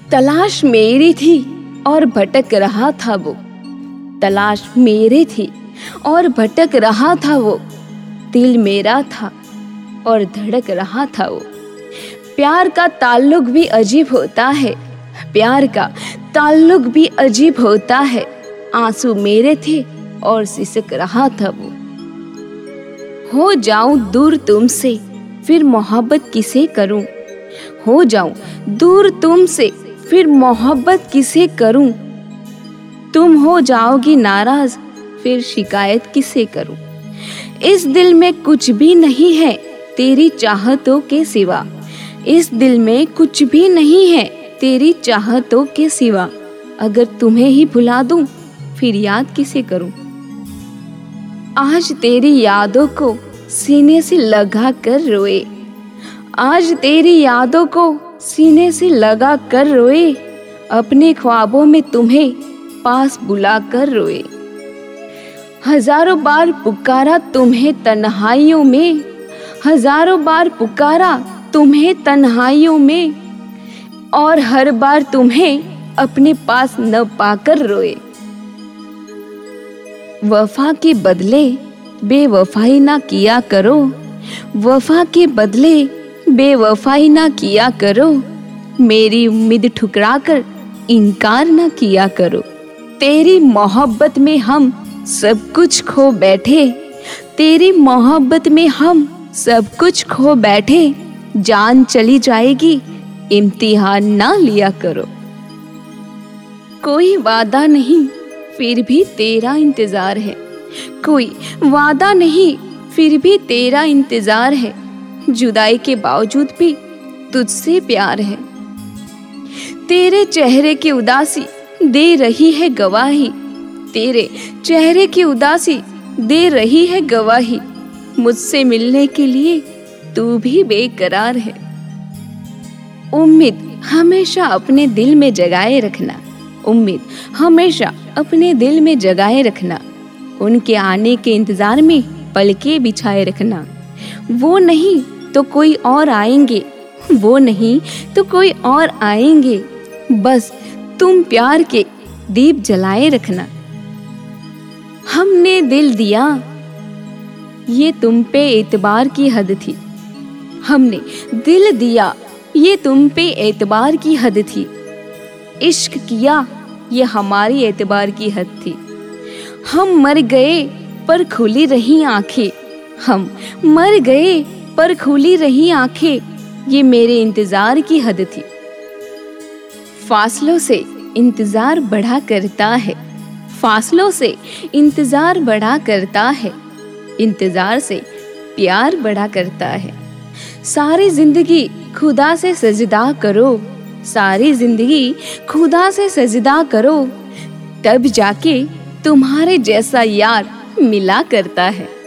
तलाश मेरी थी और भटक रहा था वो। तलाश मेरी थी और भटक रहा था वो। दिल मेरा था और धड़क रहा था वो। प्यार का ताल्लुक भी अजीब होता है, प्यार का ताल्लुक भी अजीब होता है। आंसू मेरे थे और सिसक रहा था वो। हो जाऊं दूर तुमसे फिर मोहब्बत किसे करूं। हो जाऊं दूर तुमसे फिर मोहब्बत किसे करूं। तुम हो जाओगी नाराज फिर शिकायत किसे करूं। इस दिल में कुछ भी नहीं है तेरी चाहतों के सिवा। इस दिल में कुछ भी नहीं है तेरी चाहतों के सिवा। अगर तुम्हें ही भुला दूं फिर याद किसे करूं। आज तेरी यादों को सीने से लगा कर रोए। आज तेरी यादों को सीने से लगा कर रोए। अपने ख्वाबों में तुम्हें पास बुला कर रोए। हजारों बार पुकारा तुम्हें तन्हाइयों में। हजारों बार पुकारा तुम्हें तन्हाइयों में। और हर बार तुम्हें अपने पास न पाकर रोए। वफा के बदले बेवफाई ना किया करो। वफा के बदले बेवफाई ना किया करो। मेरी उम्मीद ठुकरा कर इनकार ना किया करो। तेरी मोहब्बत में हम सब कुछ खो बैठे। तेरी मोहब्बत में हम सब कुछ खो बैठे। जान चली जाएगी इम्तिहान ना लिया करो। कोई वादा नहीं फिर भी तेरा इंतजार है। कोई वादा नहीं फिर भी तेरा इंतजार है। जुदाई के बावजूद भी तुझसे प्यार है। तेरे चेहरे की उदासी दे रही है गवाही। तेरे चेहरे की उदासी दे रही है गवाही। मुझसे मिलने के लिए तू भी बेकरार है। उम्मीद हमेशा अपने दिल में जगाए रखना। उम्मीद हमेशा अपने दिल में जगाए रखना। उनके आने के इंतजार में पलके बिछाए रखना। वो नहीं तो कोई और आएंगे। वो नहीं तो कोई और आएंगे। बस तुम प्यार के दीप जलाए रखना। हमने दिल दिया ये तुम पे एतबार की हद थी। हमने दिल दिया ये तुम पे एतबार की हद थी। इश्क किया ये हमारी एतबार की हद थी। हम मर गए पर खुली रही आंखें। हम मर गए पर खुली रही आंखें। ये मेरे इंतजार की हद थी। फासलों से इंतजार बढ़ा करता है। फासलों से इंतजार बढ़ा करता है। इंतजार से प्यार बढ़ा करता है। सारी जिंदगी खुदा से सजदा करो। सारी जिंदगी खुदा से सजदा करो। तब जाके तुम्हारे जैसा यार मिला करता है।